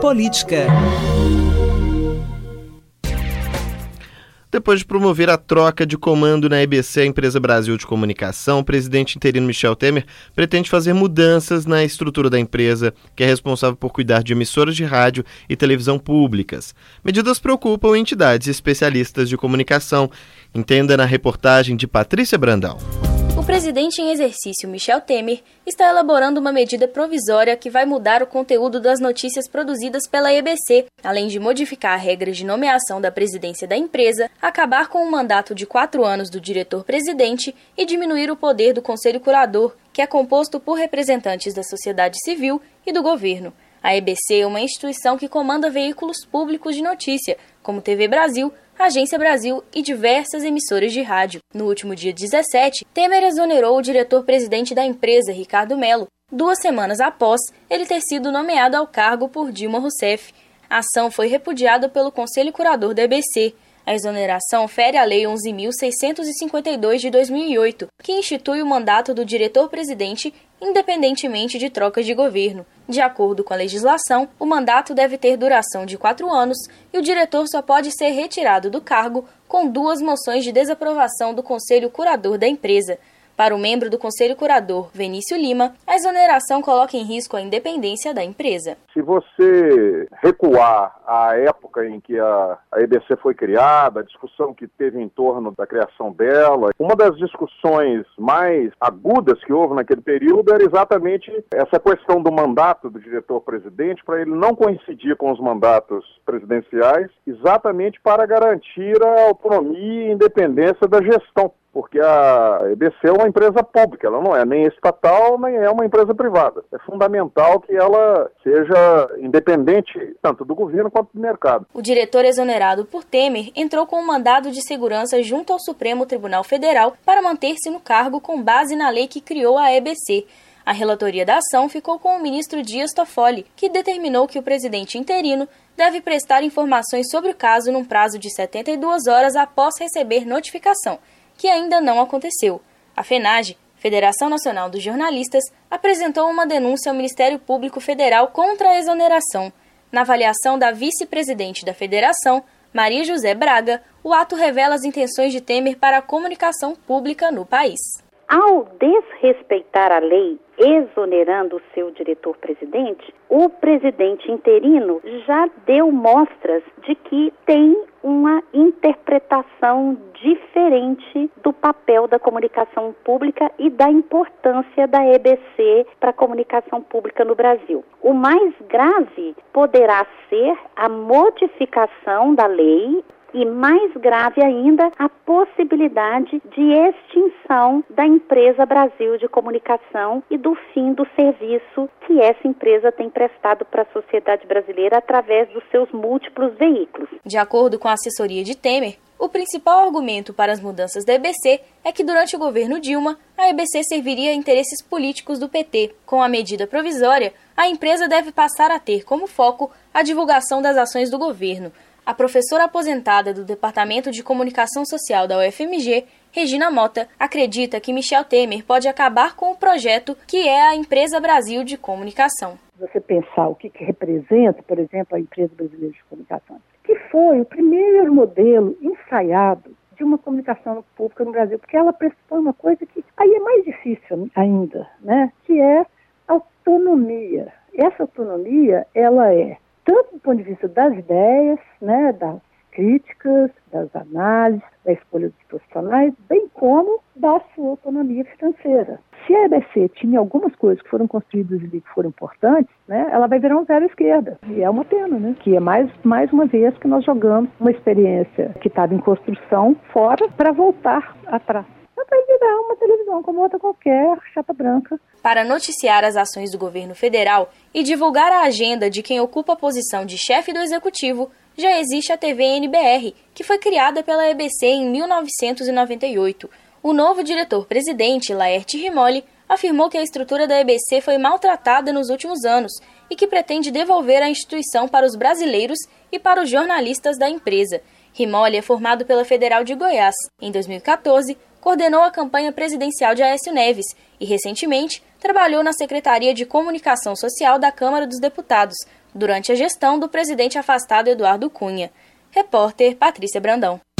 Política. Depois de promover a troca de comando na EBC, a Empresa Brasil de Comunicação, o presidente interino Michel Temer pretende fazer mudanças na estrutura da empresa, que é responsável por cuidar de emissoras de rádio e televisão públicas. Medidas preocupam entidades e especialistas de comunicação. Entenda na reportagem de Patrícia Brandão. O presidente em exercício, Michel Temer, está elaborando uma medida provisória que vai mudar o conteúdo das notícias produzidas pela EBC, além de modificar a regra de nomeação da presidência da empresa, acabar com o mandato de 4 anos do diretor-presidente e diminuir o poder do Conselho Curador, que é composto por representantes da sociedade civil e do governo. A EBC é uma instituição que comanda veículos públicos de notícia, como TV Brasil, Agência Brasil e diversas emissoras de rádio. No último dia 17, Temer exonerou o diretor-presidente da empresa, Ricardo Mello, 2 semanas após ele ter sido nomeado ao cargo por Dilma Rousseff. A ação foi repudiada pelo Conselho Curador da EBC. A exoneração fere a Lei 11.652 de 2008, que institui o mandato do diretor-presidente independentemente de trocas de governo. De acordo com a legislação, o mandato deve ter duração de 4 anos e o diretor só pode ser retirado do cargo com 2 moções de desaprovação do Conselho Curador da empresa. Para o membro do Conselho Curador, Vinícius Lima, a exoneração coloca em risco a independência da empresa. Se você recuar à época em que a EBC foi criada, a discussão que teve em torno da criação dela, uma das discussões mais agudas que houve naquele período era exatamente essa questão do mandato do diretor-presidente, para ele não coincidir com os mandatos presidenciais, exatamente para garantir a autonomia e independência da gestão. Porque a EBC é uma empresa pública, ela não é nem estatal, nem é uma empresa privada. É fundamental que ela seja independente tanto do governo quanto do mercado. O diretor exonerado por Temer entrou com um mandado de segurança junto ao Supremo Tribunal Federal para manter-se no cargo com base na lei que criou a EBC. A relatoria da ação ficou com o ministro Dias Toffoli, que determinou que o presidente interino deve prestar informações sobre o caso num prazo de 72 horas após receber notificação, que ainda não aconteceu. A FENAGE, Federação Nacional dos Jornalistas, apresentou uma denúncia ao Ministério Público Federal contra a exoneração. Na avaliação da vice-presidente da federação, Maria José Braga, o ato revela as intenções de Temer para a comunicação pública no país. Ao desrespeitar a lei, exonerando o seu diretor-presidente, o presidente interino já deu mostras de que tem uma interpretação diferente do papel da comunicação pública e da importância da EBC para a comunicação pública no Brasil. O mais grave poderá ser a modificação da lei e, mais grave ainda, a possibilidade de extinção da Empresa Brasil de Comunicação e do fim do serviço que essa empresa tem prestado para a sociedade brasileira através dos seus múltiplos veículos. De acordo com a assessoria de Temer, o principal argumento para as mudanças da EBC é que durante o governo Dilma, a EBC serviria a interesses políticos do PT. Com a medida provisória, a empresa deve passar a ter como foco a divulgação das ações do governo. A professora aposentada do Departamento de Comunicação Social da UFMG, Regina Mota, acredita que Michel Temer pode acabar com o projeto que é a Empresa Brasil de Comunicação. Você pensar o que representa, por exemplo, a Empresa Brasileira de Comunicação, que foi o primeiro modelo ensaiado de uma comunicação pública no Brasil, porque ela pressupõe uma coisa que aí é mais difícil ainda, né? Que é autonomia. Essa autonomia, ela é tanto do ponto de vista das ideias, né, das críticas, das análises, da escolha dos profissionais, bem como da sua autonomia financeira. Se a EBC tinha algumas coisas que foram construídas ali que foram importantes, né, ela vai virar um zero à esquerda. E é uma pena, né? Que é mais uma vez que nós jogamos uma experiência que estava em construção fora para voltar atrás. Vai virar uma televisão como outra qualquer, chapa branca. Para noticiar as ações do governo federal e divulgar a agenda de quem ocupa a posição de chefe do executivo, já existe a TV NBR, que foi criada pela EBC em 1998. O novo diretor-presidente, Laerte Rimoli, afirmou que a estrutura da EBC foi maltratada nos últimos anos e que pretende devolver a instituição para os brasileiros e para os jornalistas da empresa. Rimoli é formado pela Federal de Goiás. Em 2014, coordenou a campanha presidencial de Aécio Neves e, recentemente, trabalhou na Secretaria de Comunicação Social da Câmara dos Deputados, durante a gestão do presidente afastado Eduardo Cunha. Repórter Patrícia Brandão.